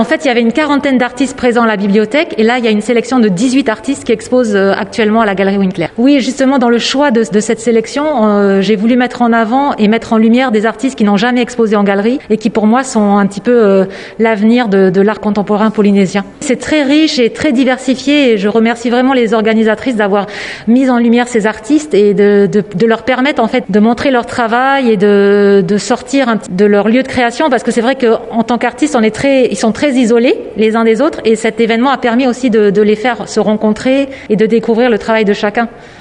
En fait, il y avait une quarantaine d'artistes présents à la bibliothèque et là, il y a une sélection de 18 artistes qui exposent actuellement à la Galerie Winkler. Oui, justement, dans le choix de cette sélection, j'ai voulu mettre en avant et mettre en lumière des artistes qui n'ont jamais exposé en galerie et qui, pour moi, sont un petit peu l'avenir de l'art contemporain polynésien. C'est très riche et très diversifié et je remercie vraiment les organisatrices d'avoir mis en lumière ces artistes et de leur permettre, en fait, de montrer leur travail et de sortir de leur lieu de création parce que c'est vrai qu'en tant qu'artistes, ils sont très isolés les uns des autres et cet événement a permis aussi de les faire se rencontrer et de découvrir le travail de chacun.